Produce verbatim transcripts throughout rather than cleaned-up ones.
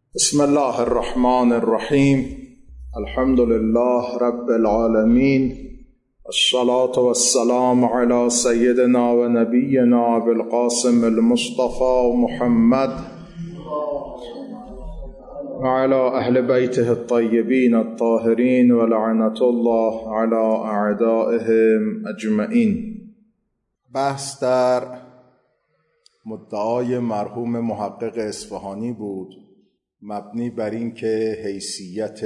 بسم الله الرحمن الرحیم. الحمد لله رب العالمین، الصلاة والسلام على سیدنا و نبینا ابو القاسم المصطفى محمد و على اهل بیته الطیبین الطاهرین و لعنة الله على اعدائهم اجمعین. بحث در مدعای مرحوم محقق اصفهانی بود، مبنی بر این که حیثیت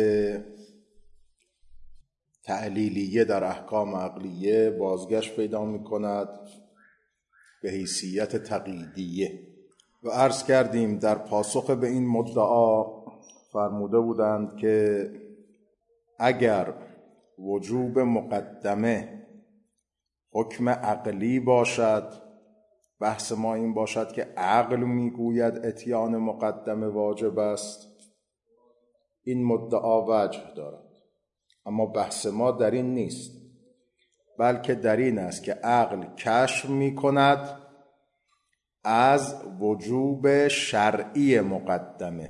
تعلیلیه در احکام عقلیه بازگشت پیدا می کند به حیثیت تقییدیه و عرض کردیم در پاسخ به این مدعا فرموده بودند که اگر وجوب مقدمه حکم عقلی باشد، بحث ما این باشد که عقل میگوید اتیان مقدمه واجب است، این مدعا وجه دارد. اما بحث ما در این نیست، بلکه در این است که عقل کشف میکند از وجوب شرعی مقدمه.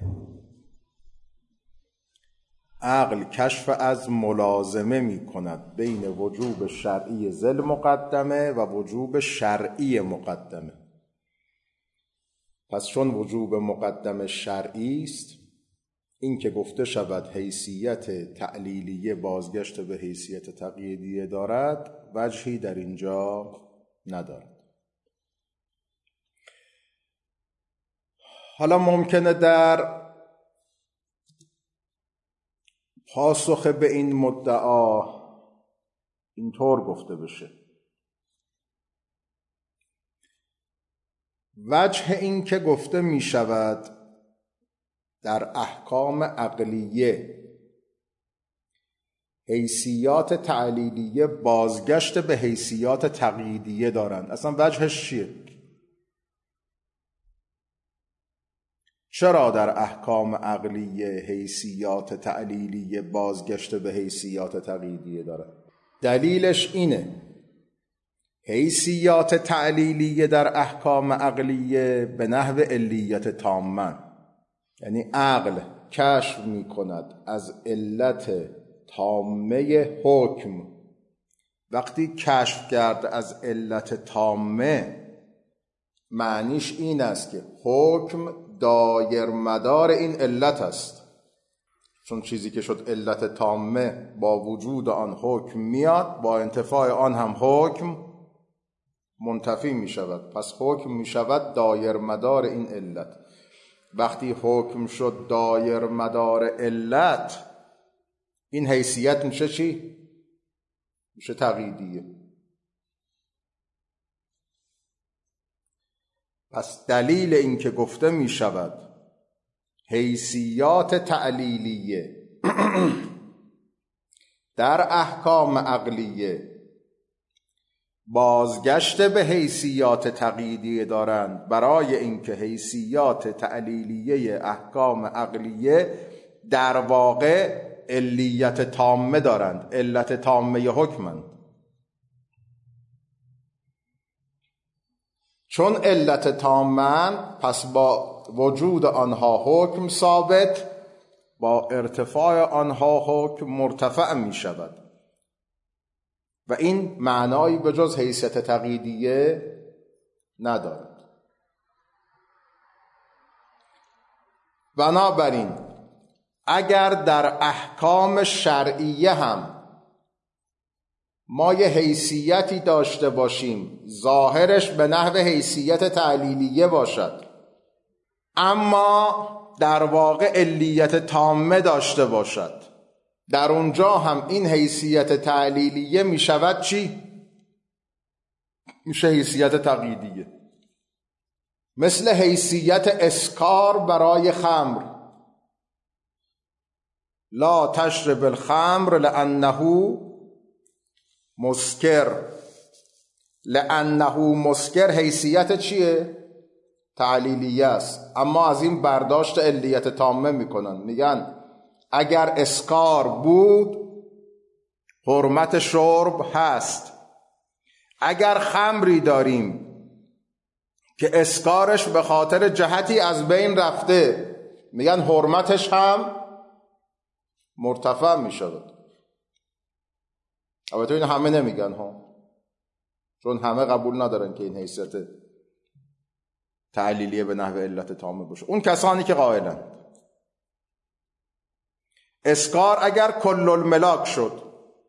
عقل کشف از ملازمه میکند بین وجوب شرعی ذل مقدمه و وجوب شرعی مقدمه. پس چون وجوب مقدمه شرعی است، این که گفته شود حیثیت تعلیلیه بازگشت به حیثیت تقییدیه دارد، وجهی در اینجا ندارد. حالا ممکنه در پاسخ به این مدعا اینطور گفته بشه: وجه این که گفته می شود در احکام عقلیه حیثیات تعلیلیه بازگشت به حیثیات تقییدیه دارند، اصلا وجهش چیه؟ چرا در احکام عقلیه حیثیات تعلیلیه بازگشت به حیثیات تقییدیه داره؟ دلیلش اینه: حیثیات تعلیلیه در احکام عقلیه به نحو علیت تامه، یعنی عقل کشف می کند از علت تامه حکم. وقتی کشف کرد از علت تامه، معنیش این است که حکم دایر مدار این علت است، چون چیزی که شد علت تامه با وجود آن حکم میاد، با انتفاع آن هم حکم منتفی می شود. پس حکم می شود دایر مدار این علت. وقتی حکم شد دایر مدار علت، این حیثیت میشه چی؟ میشه تقییدیه. پس دلیل این که گفته می شود حیثیات تعلیلیه در احکام عقلیه بازگشت به حیثیات تقییدیه دارند، برای اینکه حیثیات تعلیلیه احکام عقلیه در واقع علیت تامه دارند، علت تامه حکمند. چون علت تامن، پس با وجود آنها حکم ثابت، با ارتفاع آنها حکم مرتفع می شود و این معنایی به جز حیثیت تقییدیه ندارد. بنابراین اگر در احکام شرعیه هم ما یه حیثیتی داشته باشیم ظاهرش به نحو حیثیت تعلیلیه باشد، اما در واقع علیت تامه داشته باشد، در اونجا هم این حیثیت تعلیلیه می شود چی؟ میشه حیثیت تقییدیه. مثل حیثیت اسکار برای خمر: لا تشرب الخمر لانه مسکر. لانه مسکر حیثیت چیه؟ تعلیلیه است، اما از این برداشت علیت تامه میکنن، میگن اگر اسکار بود حرمت شرب هست. اگر خمری داریم که اسکارش به خاطر جهتی از بین رفته میگن حرمتش هم مرتفع میشود. البته این همه نمیگن ها، چون همه قبول ندارن که این حیثیت تعلیلیه به نحو علت تامه باشه. اون کسانی که قائلن اسکار اگر کل الملاک شد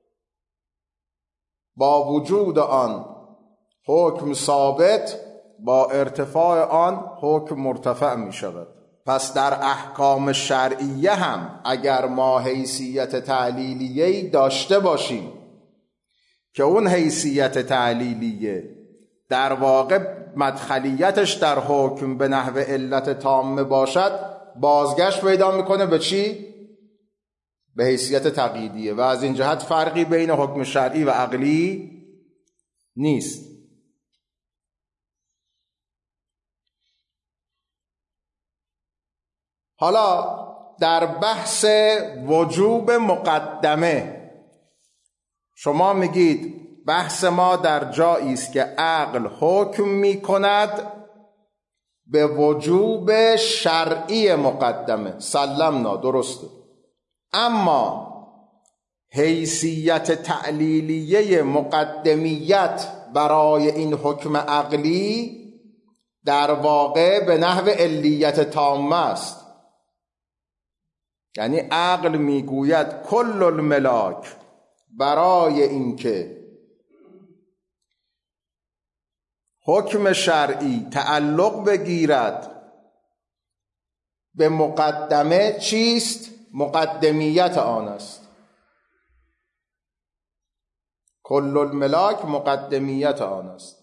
با وجود آن حکم ثابت، با ارتفاع آن حکم مرتفع می شود. پس در احکام شرعیه هم اگر ما حیثیت تعلیلیه‌ای داشته باشیم که اون حیثیت تعلیلیه در واقع مدخلیتش در حکم به نحو علت تامه باشد، بازگشت پیدا میکنه به چی؟ به حیثیت تقییدیه و از این جهت فرقی بین حکم شرعی و عقلی نیست. حالا در بحث وجوب مقدمه شما میگید بحث ما در جایی است که عقل حکم میکند به وجوب شرعی مقدمه، سلمنا، درسته، اما حیثیت تعلیلیه مقدمیت برای این حکم عقلی در واقع به نحو علیت تامه است. یعنی عقل میگوید کل الملاک برای اینکه حکم شرعی تعلق بگیرد به مقدمه چیست؟ مقدمیت آن است. کل الملاک مقدمیت آن است.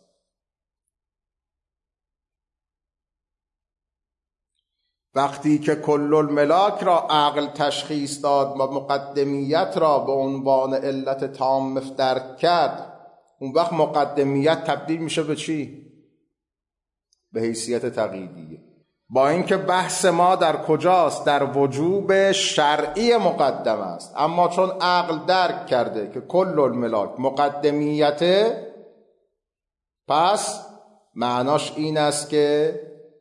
وقتی که کل الملاک را عقل تشخیص داد و مقدمیت را به عنوان علت تام درک کرد، اون وقت مقدمیت تبدیل میشه به چی؟ به حیثیت تقییدیه. با اینکه بحث ما در کجاست؟ در وجوب شرعی مقدمه است، اما چون عقل درک کرده که کل الملاک مقدمیته، پس معناش این است که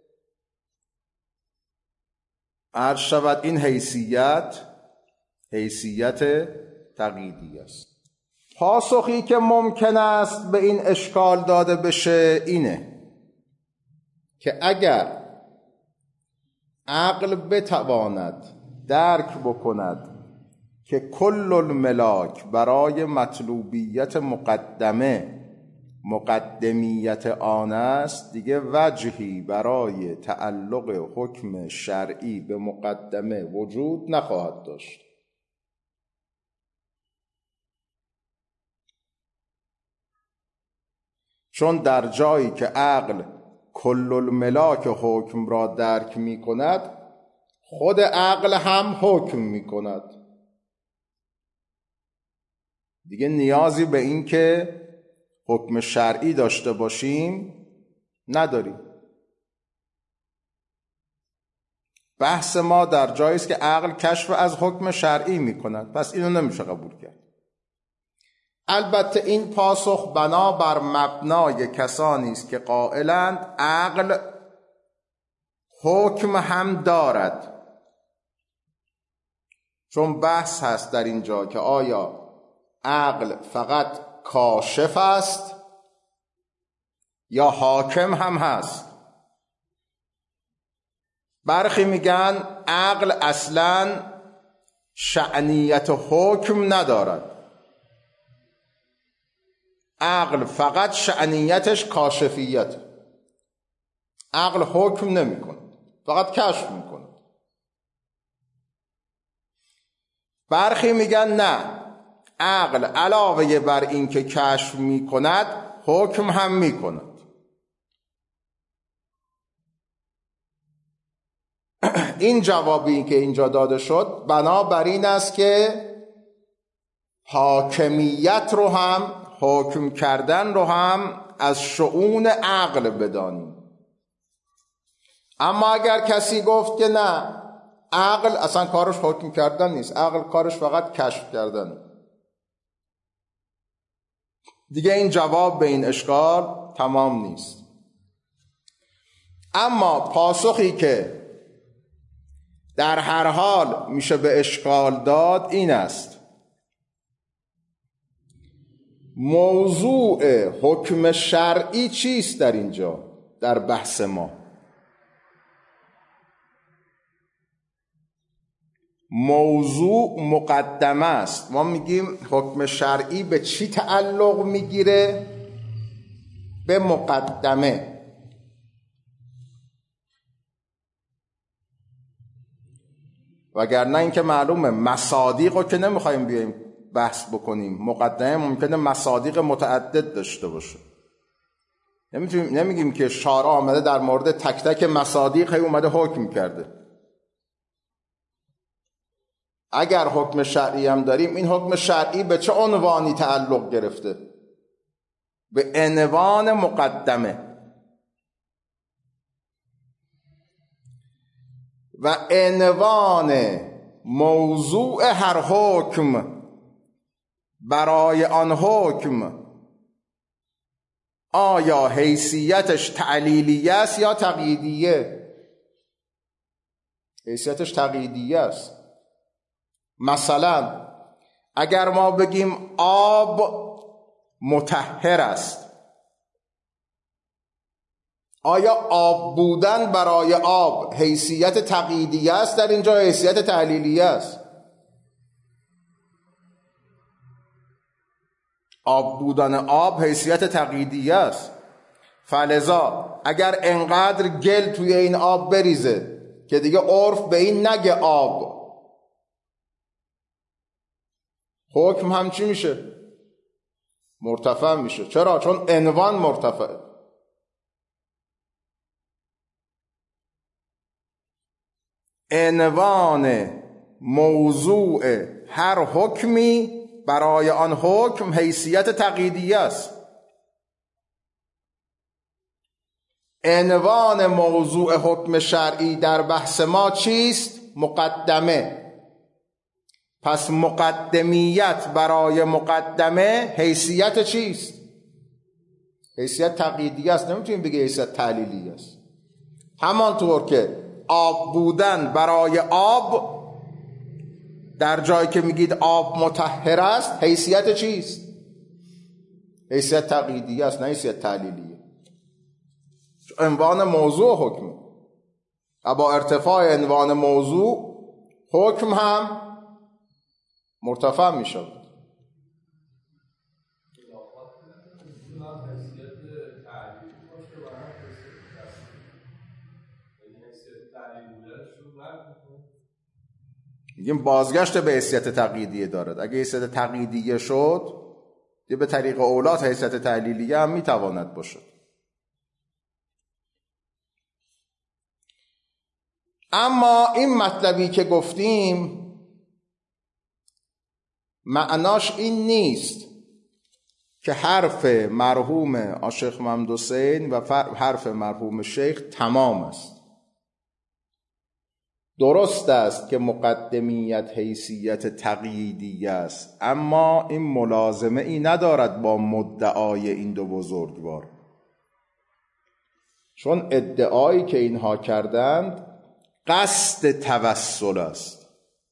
عرض شود این حیثیت حیثیت تقییدی است. پاسخی که ممکن است به این اشکال داده بشه اینه که اگر عقل بتواند درک بکند که کل الملاک برای مطلوبیت مقدمه مقدمیت آن است، دیگه وجهی برای تعلق حکم شرعی به مقدمه وجود نخواهد داشت. چون در جایی که عقل کل الملاک حکم را درک می کند، خود عقل هم حکم می کند. دیگه نیازی به این که حکم شرعی داشته باشیم نداریم. بحث ما در جایی است که عقل کشف از حکم شرعی می کند، پس اینو نمیشه قبول کرد. البته این پاسخ بنا بر مبنای کسانی است که قائلند عقل حکم هم دارد، چون بحث هست در اینجا که آیا عقل فقط کاشف است یا حاکم هم هست. برخی میگن عقل اصلاً شأنیت حکم ندارد، عقل فقط شأنیتش کاشفیت، عقل حکم نمی کند، فقط کشف می کند. برخی میگن نه، عقل علاوه بر این که کشف می کند حکم هم می کند. این جوابی که اینجا داده شد بنابر این است که حاکمیت رو هم، حکم کردن رو هم از شؤون عقل بدانیم. اما اگر کسی گفت که نه، عقل اصلا کارش حکم کردن نیست، عقل کارش فقط کشف کردن، دیگه این جواب به این اشکال تمام نیست. اما پاسخی که در هر حال میشه به اشکال داد این است: موضوع حکم شرعی چیست در اینجا در بحث ما؟ موضوع مقدمه است. ما میگیم حکم شرعی به چی تعلق میگیره؟ به مقدمه. وگرنه اینکه معلومه مصادیق رو که نمیخوایم بیایم بحث بکنیم. مقدمه ممکنه مصادیق متعدد داشته باشه. نمیتونیم نمیگیم که شارع آمده در مورد تک تک مصادیق هی اومده حکم کرده. اگر حکم شرعی هم داریم، این حکم شرعی به چه عنوانی تعلق گرفته؟ به عنوان مقدمه. و عنوان موضوع هر حکم برای آن حکم آیا حیثیتش تعلیلیه است یا تقییدیه؟ حیثیتش تقییدیه است. مثلا اگر ما بگیم آب مطهر است، آیا آب بودن برای آب حیثیت تقییدیه است در اینجا، حیثیت تعلیلیه است؟ آب بودن آب حیثیت تقییدیه است. فلذا اگر انقدر گل توی این آب بریزه که دیگه عرف به این نگه آب، حکم هم چی میشه؟ مرتفع میشه. چرا؟ چون عنوان مرتفعه. عنوان موضوع هر حکمی برای آن حکم حیثیت تقییدیه است. عنوان موضوع حکم شرعی در بحث ما چیست؟ مقدمه. پس مقدمیت برای مقدمه حیثیت چیست؟ حیثیت تقییدیه است. نمیتونیم بگه حیثیت تعلیلیه است. همانطور که آب بودن برای آب در جایی که میگید آب مطهر است، حیثیت چیست؟ حیثیت تقییدیه است، نه حیثیت تعلیلیه. عنوان موضوع حکم و با ارتفاع عنوان موضوع حکم هم مرتفع می شود. میگیم بازگشت به حیثیت تقییدیه دارد. اگه حیثیت تقییدیه شد، یه به طریق اولاد حیثیت تعلیلیه هم میتواند باشد. اما این مطلبی که گفتیم معناش این نیست که حرف مرحوم عاشق محمد حسین و حرف مرحوم شیخ تمام است. درست است که مقدمیت حیثیت تقییدیه است، اما این ملازمه ای ندارد با مدعای این دو بزرگوار. چون ادعایی که اینها کردند قصد توسل است.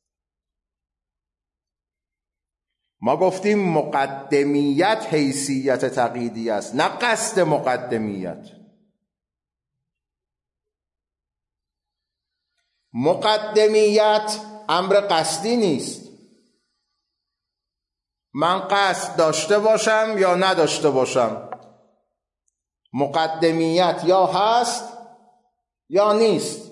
ما گفتیم مقدمیت حیثیت تقییدی است، نه قصد مقدمیت. مقدمیت امر قصدی نیست. من قصد داشته باشم یا نداشته باشم، مقدمیت یا هست یا نیست.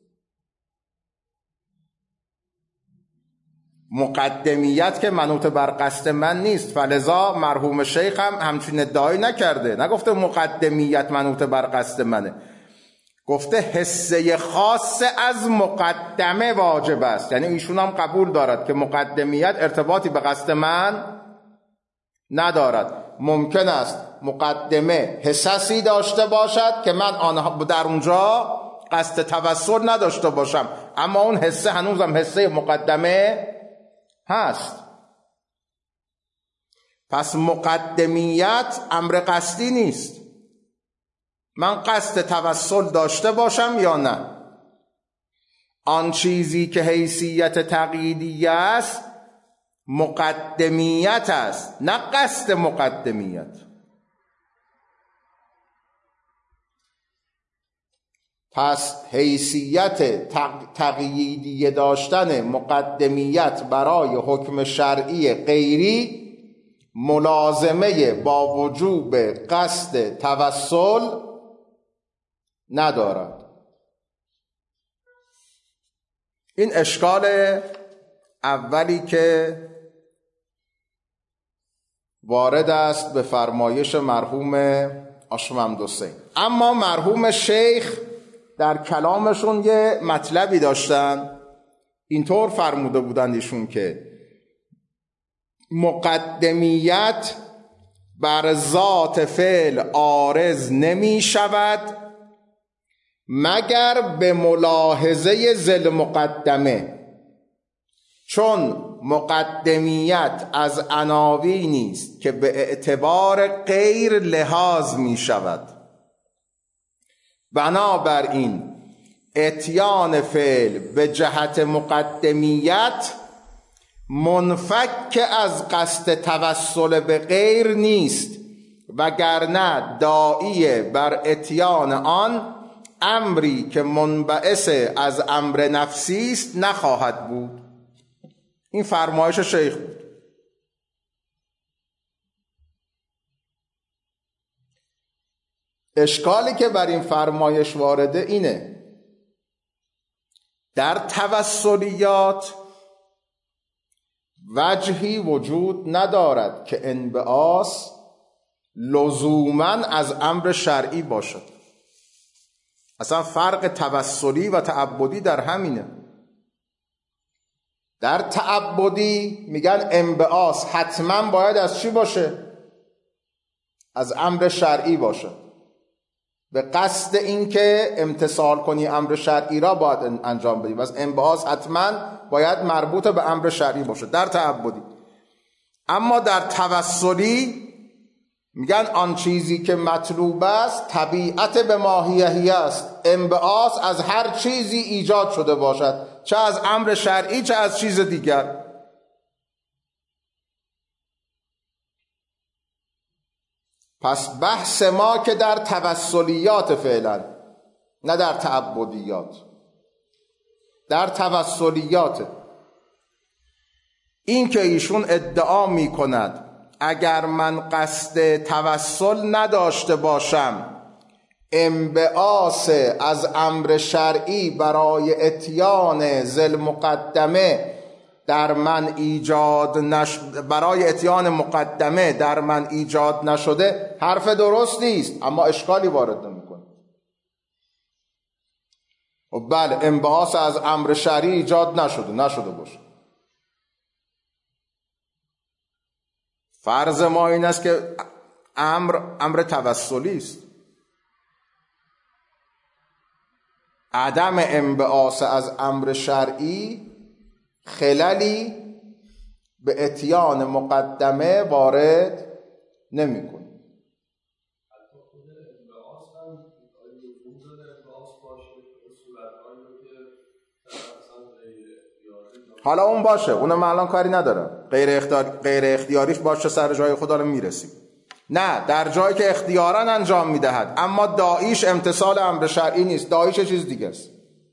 مقدمیت که منوط بر قصد من نیست. فلذا مرحوم شیخ هم همچین ادعایی نکرده، نگفته مقدمیت منوط بر قصد منه، گفته حصه خاص از مقدمه واجب است. یعنی ایشون هم قبول دارد که مقدمیت ارتباطی به قصد من ندارد. ممکن است مقدمه حساسی داشته باشد که من آنها در اونجا قصد توسل نداشته باشم، اما اون حسه هنوزم حسه مقدمه هست. پس مقدمیت امر قصدی نیست. من قصد توسل داشته باشم یا نه، آن چیزی که حیثیت تقییدیه است مقدمیت است، نه قصد مقدمیت. پس حیثیت تقییدیه داشتن مقدمیت برای حکم شرعی غیری ملازمه با وجوب قصد توسل ندارد. این اشکال اولی که وارد است به فرمایش مرحوم آشممدحسین. اما مرحوم شیخ در کلامشون یه مطلبی داشتن، اینطور فرموده بودند ایشون که مقدمیت بر ذات فعل عارض نمی شود مگر به ملاحظه ذل مقدمه، چون مقدمیت از عناوینی است که به اعتبار غیر لحاظ می شود. بنابراین اتیان فعل به جهت مقدمیت منفک از قصد توسل به غیر نیست، وگرنه داعی بر اتیان آن امری که منبعث از امر نفسی است نخواهد بود. این فرمایش شیخ بود. اشکالی که بر این فرمایش وارده اینه، در توسلیات وجهی وجود ندارد که انبعاث لزوماً از امر شرعی باشد. اصلا فرق توسلی و تعبدی در همینه. در تعبدی میگن انبعاث حتما باید از چی باشه؟ از امر شرعی باشه، به قصد اینکه امتثال کنی امر شرعی را باید انجام بدی. پس انبعاث حتما باید مربوط به امر شرعی باشه در تعبدی. اما در توسلی میگن آن چیزی که مطلوب است طبیعت به ماهیهی است، انبعاث از هر چیزی ایجاد شده باشد، چه از امر شرعی چه از چیز دیگر. پس بحث ما که در توسلیات فعلا، نه در تعبدیات، در توسلیات. این که ایشون ادعا می کند اگر من قصد توسل نداشته باشم انبعاث از امر شرعی برای اتیان ذل مقدمه در من ایجاد نش... برای اتیان مقدمه در من ایجاد نشده، حرف درستی است، اما اشکالی وارد نمیکنه. و بله انبعاث از امر شرعی ایجاد نشده نشده باشه. فرض ما این است که امر امر توسلی است. عدم انبعاث از امر شرعی خللی به اتیان مقدمه وارد نمی‌کنه. حالا اون باشه، اونم من الان کاری ندارم، غیر اختیار غیر اختیاریش باشه، سر جای خدا رو میرسیم. نه، در جایی که اختیاراً انجام میدهد اما داعیش امتثال امر شرعی نیست، داعیش چیز دیگه است.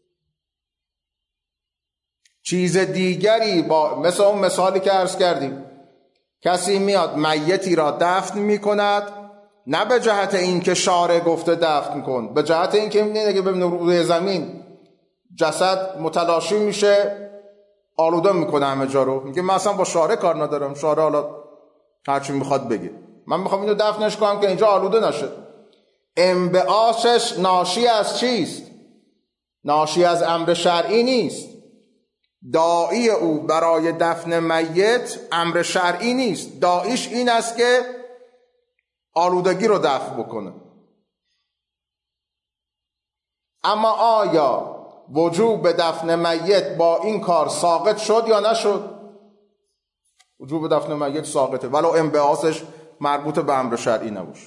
چیز دیگری با مثل اون مثالی که عرض کردیم، کسی میاد میتی را دفن میکند، نه به جهت اینکه شارع گفته دفن کن، به جهت اینکه میبینه که ببینه روی زمین جسد متلاشی میشه، آلوده میکنه همه جا رو، میگه من اصلا با شارع کار ندارم، شارع حالا هرچی میخواد بگه، من میخوام اینو دفنش کنم که اینجا آلوده نشه. انبعاثش ناشی از چیست؟ ناشی از امر شرعی نیست. داعی او برای دفن میت امر شرعی نیست، داعیش این است که آلودگی رو دفع بکنه. اما آیا وجوب دفن میت با این کار ساقط شد یا نشد؟ وجوب دفن میت ساقطه ولو انبعاثش مربوط به امر شرعی نباشه.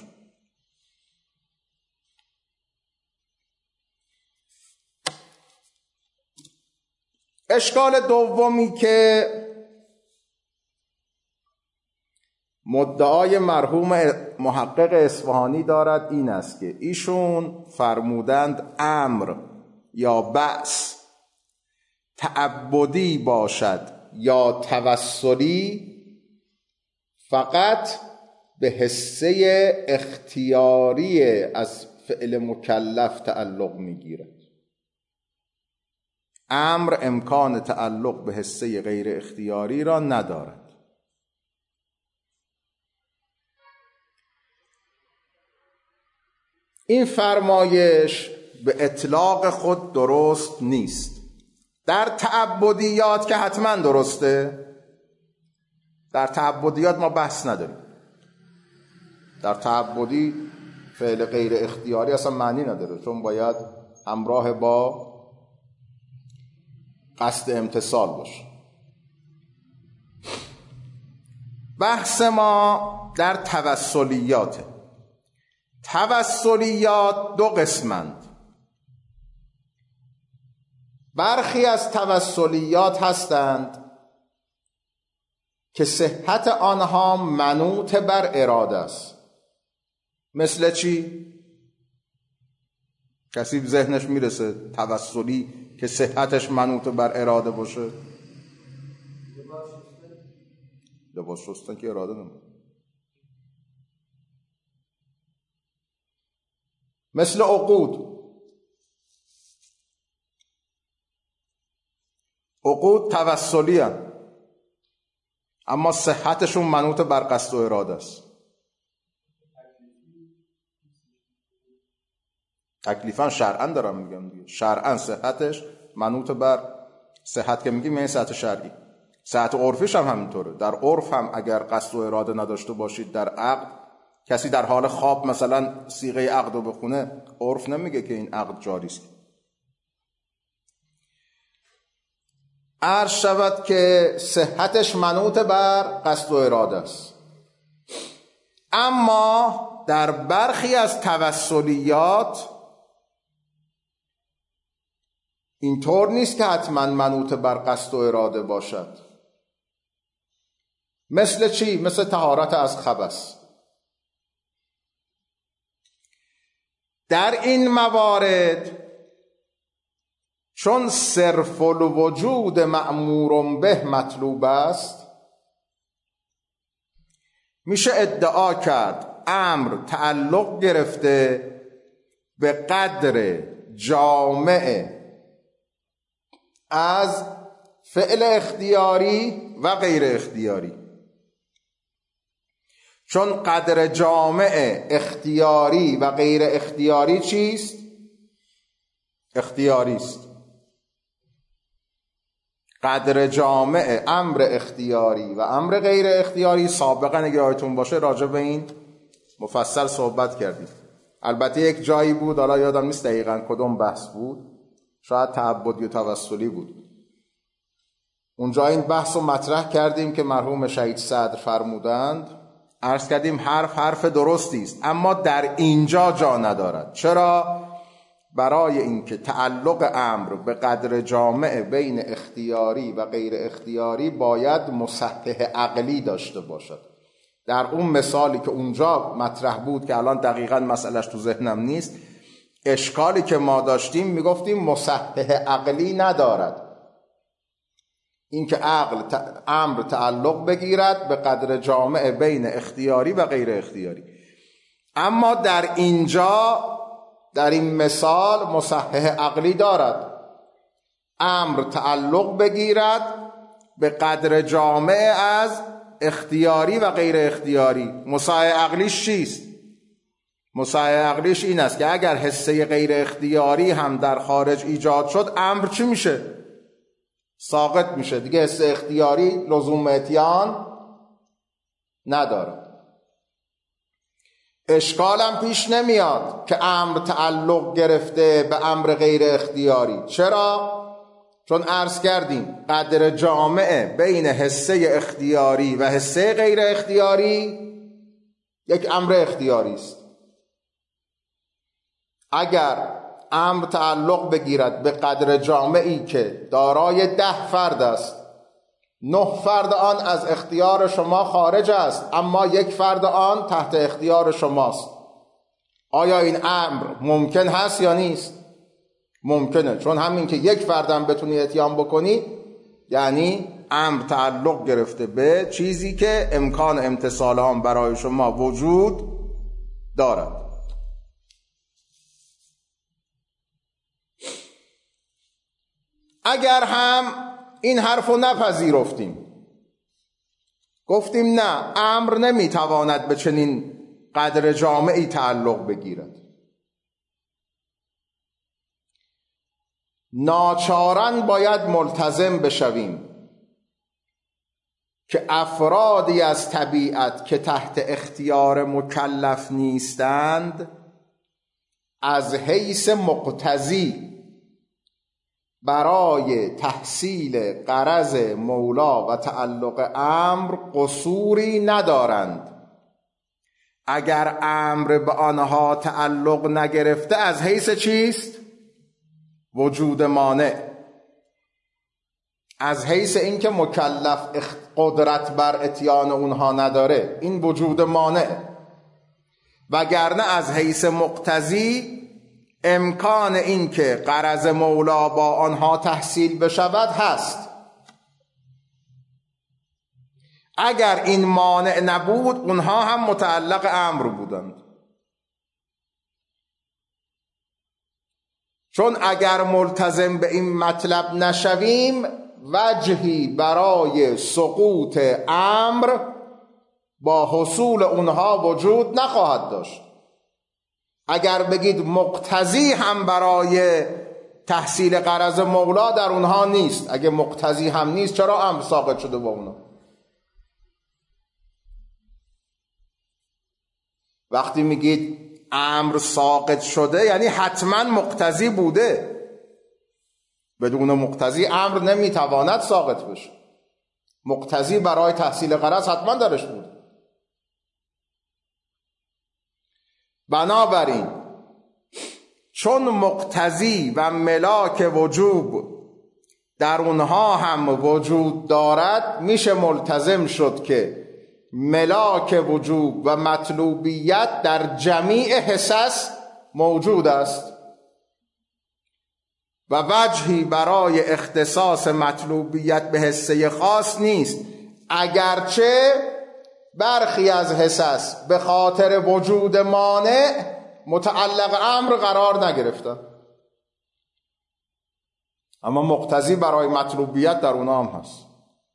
اشکال دومی که مدعای مرحوم محقق اصفهانی دارد این است که ایشون فرمودند امر یا بعث تعبدی باشد یا توسلی فقط به حصه اختیاری از فعل مکلف تعلق میگیرد. امر امکان تعلق به حصه غیر اختیاری را ندارد. این فرمایش به اطلاق خود درست نیست. در تعبدیات که حتما درسته، در تعبدیات ما بحث نداریم. در تعبدی فعل غیر اختیاری اصلا معنی نداره، چون باید همراه با قصد امتثال باشه. بحث ما در توسلیاته. توسلیات دو قسمند. برخی از توسلیات هستند که صحت آنها منوط بر اراده است. مثل چی؟ کسی به ذهنش میرسه توسلی که صحتش منوط بر اراده باشه؟ لباس شستن که اراده نمیده. مثل عقود. عقود توسلی هستند اما صحتشون منوط بر قصد و اراده است. تکلیفاً شرعاً دارم میگم دیگه. شرعاً صحتش منوط بر صحت که میگیم یعنی صحت شرعی. صحت عرفیش هم همینطوره. در عرف هم اگر قصد و اراده نداشته باشید در عقد، کسی در حال خواب مثلا صیغه عقد رو بخونه، عرف نمیگه که این عقد جاری است. عرض شود که صحتش منوط بر قصد و اراده است. اما در برخی از توسلیات اینطور نیست که حتما منوط بر قصد و اراده باشد. مثل چی؟ مثل طهارت از خبث. در این موارد چون صرف الوجود مأمور به مطلوب است، میشه ادعا کرد امر تعلق گرفته به قدر جامع از فعل اختیاری و غیر اختیاری. چون قدر جامع اختیاری و غیر اختیاری چیست؟ اختیاری است. قدر جامع امر اختیاری و امر غیر اختیاری سابقا اگه یادتون باشه راجع به این مفصل صحبت کردیم. البته یک جایی بود، حالا یادم نیست دقیقاً کدوم بحث بود، شاید تعبدی و توسلی بود. اونجا این بحث رو مطرح کردیم که مرحوم شهید صدر فرمودند، عرض کردیم حرف حرف درستی است اما در اینجا جا ندارد. چرا؟ برای اینکه تعلق امر به قدر جامع بین اختیاری و غیر اختیاری باید مصحح عقلی داشته باشد. در اون مثالی که اونجا مطرح بود که الان دقیقاً مسئلهش تو ذهنم نیست، اشکالی که ما داشتیم میگفتیم مصحح عقلی ندارد. اینکه عقل امر تعلق بگیرد به قدر جامع بین اختیاری و غیر اختیاری. اما در اینجا در این مثال مصحح عقلی دارد. امر تعلق بگیرد به قدر جامع از اختیاری و غیر اختیاری. مصحح عقلیش چیست؟ مصحح عقلیش این است که اگر حصه غیر اختیاری هم در خارج ایجاد شد، امر چی میشه؟ ساقط میشه دیگه. حصه اختیاری لزوم اتیان نداره. اشکالم پیش نمیاد که امر تعلق گرفته به امر غیر اختیاری. چرا؟ چون عرض کردیم قدر جامع بین حصه اختیاری و حصه غیر اختیاری یک امر اختیاری است. اگر امر تعلق بگیرد به قدر جامعی که دارای ده فرد است، نه فرد آن از اختیار شما خارج است اما یک فرد آن تحت اختیار شماست، آیا این امر ممکن هست یا نیست؟ ممکنه، چون همین که یک فردم بتونی اتیان بکنی یعنی امر تعلق گرفته به چیزی که امکان امتثال آن برای شما وجود دارد. اگر هم این حرف رو نپذیرفتیم، گفتیم نه، امر نمیتواند به چنین قدر جامعی تعلق بگیرد، ناچارن باید ملتزم بشویم که افرادی از طبیعت که تحت اختیار مکلف نیستند از حیث مقتضی برای تحصیل غرض مولا و تعلق امر قصوری ندارند. اگر امر به آنها تعلق نگرفته از حیث چیست؟ وجود مانع، از حیث اینکه مکلف قدرت بر اتیان اونها نداره، این وجود مانع. وگرنه از حیث مقتضی امکان این که غرض مولا با آنها تحصیل بشود هست. اگر این مانع نبود اونها هم متعلق امر بودند، چون اگر ملتزم به این مطلب نشویم وجهی برای سقوط امر با حصول اونها وجود نخواهد داشت. اگر بگید مقتضی هم برای تحصیل غرض مولا در اونها نیست، اگه مقتضی هم نیست چرا امر ساقط شده با اونها؟ وقتی میگید امر ساقط شده یعنی حتما مقتضی بوده، بدون مقتضی امر نمیتواند ساقط بشه. مقتضی برای تحصیل غرض حتما درش بود. بنابراین چون مقتضی و ملاک وجوب در اونها هم وجود دارد، میشه ملتزم شد که ملاک وجوب و مطلوبیت در جمیع حصص موجود است و وجهی برای اختصاص مطلوبیت به حصه خاص نیست، اگرچه برخی از حصص به خاطر وجود مانع متعلق امر قرار نگرفتن، اما مقتضی برای مطلوبیت در اونها هم هست.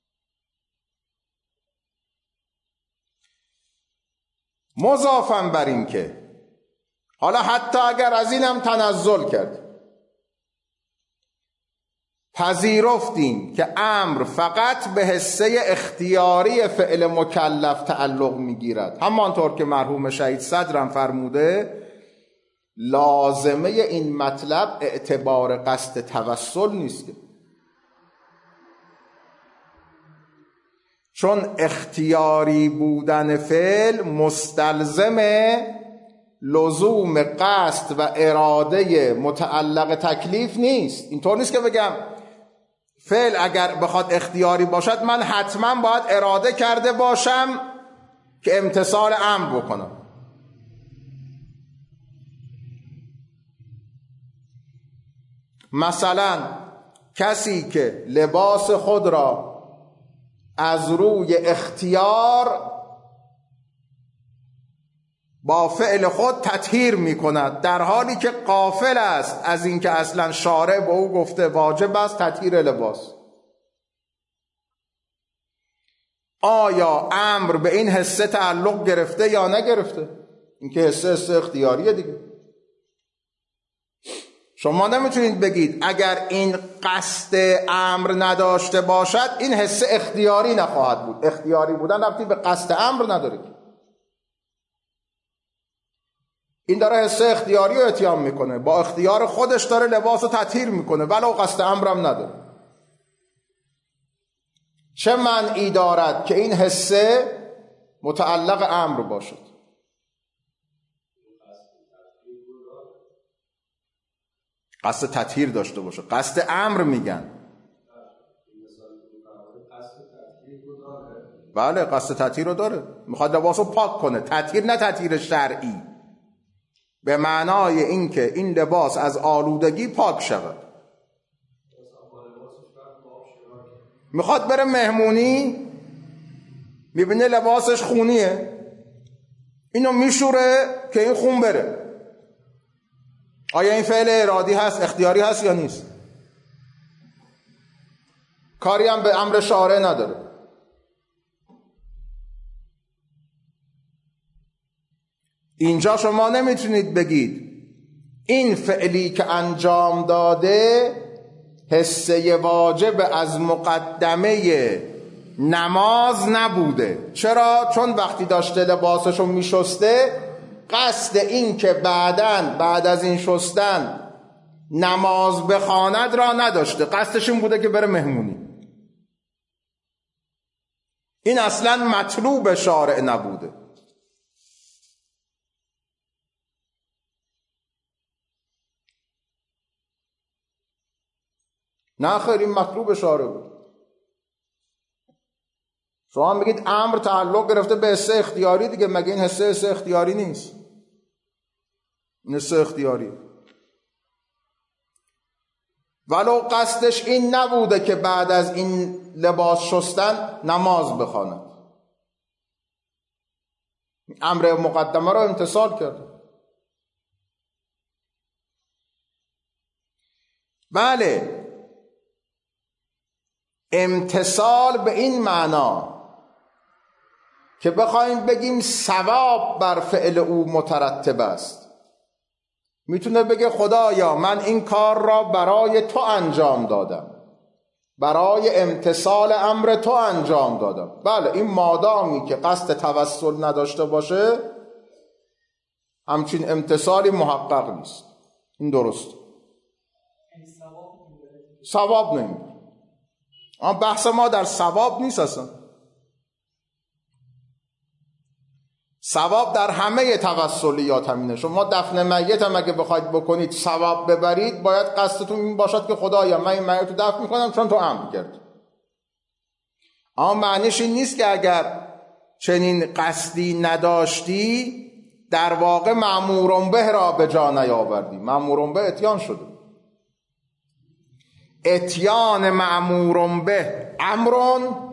مضافاً بر این که حالا حتی اگر از اینم تنزل کرد، پذیرفتیم که امر فقط به حصه اختیاری فعل مکلف تعلق میگیرد، همانطور که مرحوم شهید صدرم فرموده، لازمه این مطلب اعتبار قصد توسل نیست، چون اختیاری بودن فعل مستلزم لزوم قصد و اراده متعلق تکلیف نیست. اینطور نیست که بگم فعل اگر بخواد اختیاری باشد من حتما باید اراده کرده باشم که امتثال امر بکنم. مثلا کسی که لباس خود را از روی اختیار با فعل خود تطهیر می کند، در حالی که غافل است از اینکه اصلا شارع به او گفته واجب است تطهیر لباس، آیا امر به این حصه تعلق گرفته یا نگرفته؟ این که حصه حصه اختیاریه دیگه. شما نمیتونید بگید اگر این قصد امر نداشته باشد این حصه اختیاری نخواهد بود. اختیاری بودن ربطی به قصد امر نداره. این داره حصه اختیاری رو اتیان میکنه، با اختیار خودش داره لباس رو تطهیر میکنه ولو قصد امرم نداره. چه معنی دارد که این حصه متعلق امر باشد؟ قصد تطهیر داشته باشه. قصد امر میگن. بله قصد تطهیر رو داره، میخواد لباس رو پاک کنه. تطهیر نه تطهیر شرعی، به معنای این که این لباس از آلودگی پاک شود. میخواد بره مهمونی، میبینه لباسش خونیه، اینو میشوره که این خون بره. آیا این فعل ارادی هست، اختیاری هست یا نیست؟ کاری هم به امر شارع نداره. اینجا شما نمیتونید بگید این فعلی که انجام داده حصه واجب از مقدمه نماز نبوده. چرا؟ چون وقتی داشته لباسشو میشسته قصد این که بعداً بعد از این شستن نماز بخواند را نداشته، قصدش این بوده که بره مهمونی. این اصلاً مطلوب شارع نبوده. نه خیر، این مطلوب شارع بود. شما میگید امر تعلق گرفته به حصه اختیاری دیگه، مگه این حصه حصه اختیاری نیست؟ این حصه اختیاری. ولو قصدش این نبوده که بعد از این لباس شستن نماز بخواند، امر مقدمه را امتثال کرده. بله، امتثال به این معنا که بخوایم بگیم ثواب بر فعل او مترتب است. میتونه بگه خدایا من این کار را برای تو انجام دادم، برای امتثال امر تو انجام دادم. بله، این مادامی که قصد توسل نداشته باشه همچین امتثالی محقق نیست. این درست ثواب نمیده. اما بحث ما در ثواب نیست اصلا. ثواب در همه توسلیات همینه. شما دفن میت هم اگه بخواید بکنید ثواب ببرید، باید قصدتون این باشد که خدایا من این میت رو دفن میکنم چون تو امر کردی. اما معنیش این نیست که اگر چنین قصدی نداشتی در واقع مأمورون به را به جا نیاوردی. مأمورون به اتیان شده. اتیان مأمورون به امرون،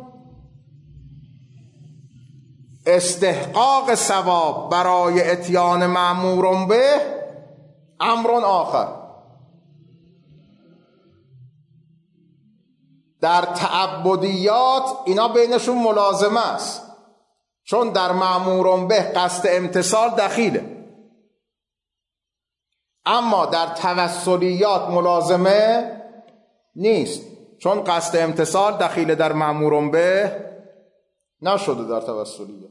استحقاق ثواب برای اتیان مأمورون به امرون آخر. در تعبدیات اینا بینشون ملازمه است، چون در مأمورون به قصد امتثال دخیله، اما در توسلیات ملازمه نیست، چون قصد امتثال دخیله در مأمورون به نشده در توسلیات.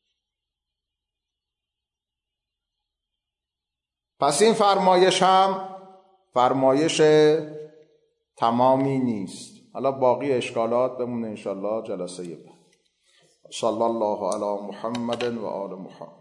پس این فرمایش هم فرمایش تمامی نیست. حالا باقی اشکالات بمونه انشالله جلسه بعد. صلی الله علی محمد و آل محمد.